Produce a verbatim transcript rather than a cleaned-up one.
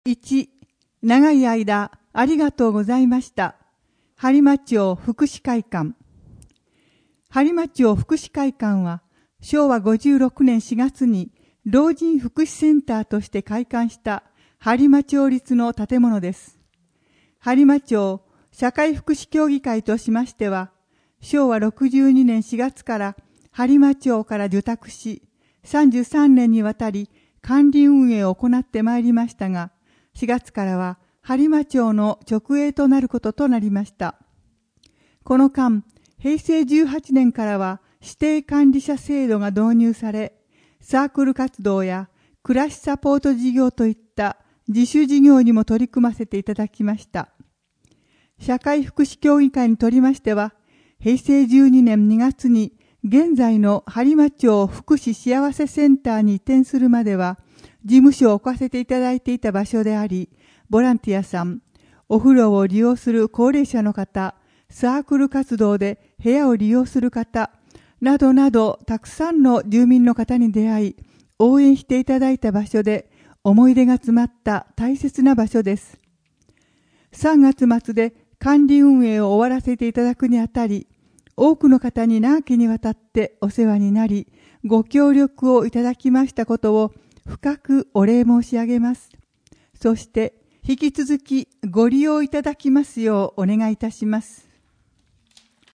いち、長い間ありがとうございました。播磨町福祉会館。播磨町福祉会館はしょうわごじゅうろくねんしがつに老人福祉センターとして開館した播磨町立の建物です。播磨町社会福祉協議会としましては、しょうわろくじゅうにねんしがつから播磨町から受託し、さんじゅうさんねんにわたり管理運営を行ってまいりましたが、しがつからは播磨町の直営となることとなりました。この間、へいせいじゅうはちねんからは指定管理者制度が導入され、サークル活動や暮らしサポート事業といった自主事業にも取り組ませていただきました。社会福祉協議会にとりましては、へいせいじゅうにねんにがつに現在の播磨町福祉幸せセンターに移転するまでは、事務所を置かせていただいていた場所であり、ボランティアさん、お風呂を利用する高齢者の方、サークル活動で部屋を利用する方、などなどたくさんの住民の方に出会い、応援していただいた場所で、思い出が詰まった大切な場所です。さんがつまつで管理運営を終わらせていただくにあたり、多くの方に長きにわたってお世話になり、ご協力をいただきましたことを深くお礼申し上げます。そして引き続きご利用いただきますようお願いいたします。